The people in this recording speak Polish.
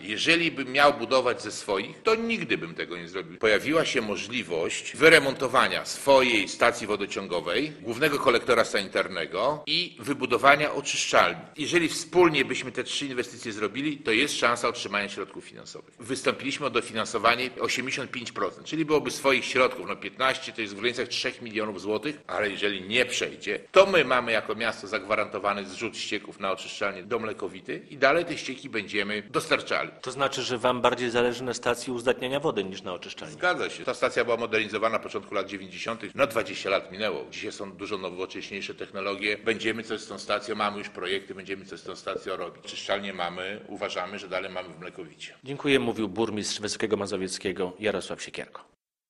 Jeżeli bym miał budować ze swoich, to nigdy bym tego nie zrobił. Pojawiła się możliwość wyremontowania swojej stacji wodociągowej, głównego kolektora sanitarnego i wybudowania oczyszczalni. Jeżeli wspólnie byśmy te 3 inwestycje zrobili, to jest szansa otrzymania środków finansowych. Wystąpiliśmy o dofinansowanie 85%, czyli byłoby swoich środków, 15 to jest w granicach 3 milionów złotych, ale jeżeli nie przejdzie, to my mamy jako miasto zagwarantowany zrzut ścieków na oczyszczalnię do Mlekowity i dalej te ścieki będziemy dostarczali. To znaczy, że wam bardziej zależy na stacji uzdatniania wody niż na oczyszczalni. Zgadza się. Ta stacja była modernizowana na początku lat 90. 20 lat minęło. Dzisiaj są dużo nowocześniejsze technologie. Będziemy coś z tą stacją, mamy już projekty, będziemy coś z tą stacją robić. Oczyszczalnie mamy, uważamy, że dalej mamy w Mlekowicie. Dziękuję, mówił burmistrz Wysokiego Mazowieckiego Jarosław Siekierko.